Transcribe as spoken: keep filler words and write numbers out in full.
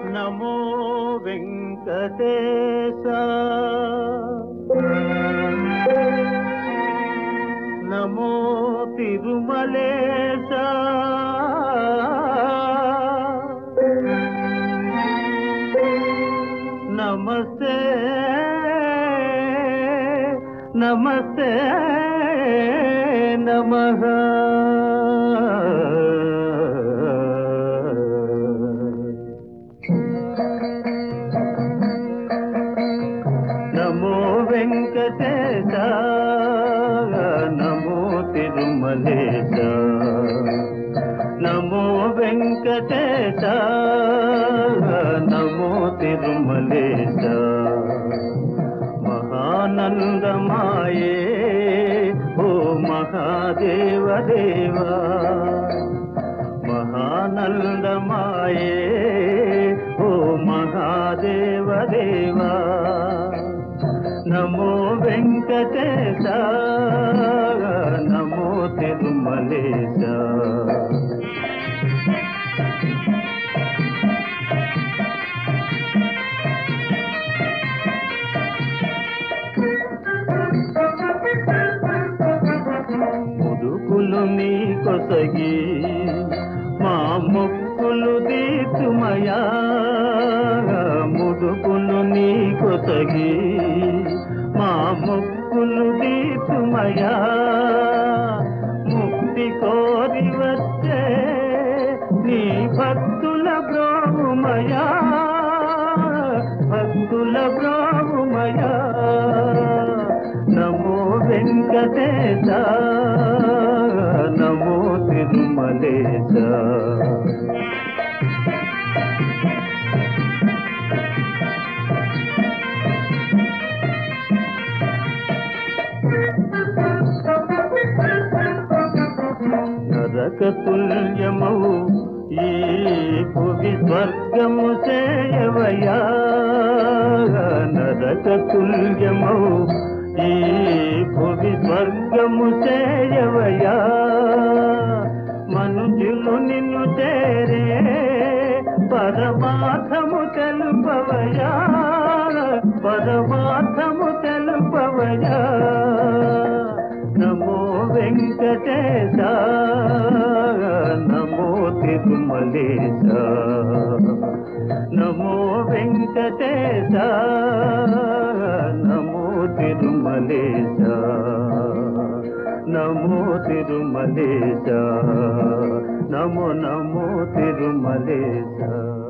నమో వెంకటేశ నమో తిరుమలేశ నమస్తే నమస్తే నమః. నమో వెంకటేశ నమో తిరుమలేశ నమో వెంకటేశ నమో తిరుమలేశ. మహానందమాయే ఓ మహాదేవ దేవా, మహానందమాయే ఓ మహాదేవ దేవా. నమో వెంకటేశ నమో తిరుమలేశ. ముదుకులు నీ కొసగి మా మొక్కులు దీతుమయా, ముదుకులు నీ కొసగి మా మొక్కులు దీతుమయా. ముక్తి కోరి వచ్చే నీ భక్తుల బ్రోమయా, భక్తుల బ్రోమయా. నమో వెంకటేశ నమో తిరుమలేశ. నరక తుల్యమౌ ఈ భువి స్వర్గము చేయవయా, నరక తుల్యమౌ ఈ భువి స్వర్గము చేయవయా. మనుజులు నిన్ను చేరే పరమార్థము తెలుపవయా, పరమార్థము తెలుపవయా. నమో వెంకటేశ నమో తిరుమలేశ నమో వెంకటేశ నమో తిరుమలేశ నమో తిరుమలేశ నమో నమో తిరుమలేశ.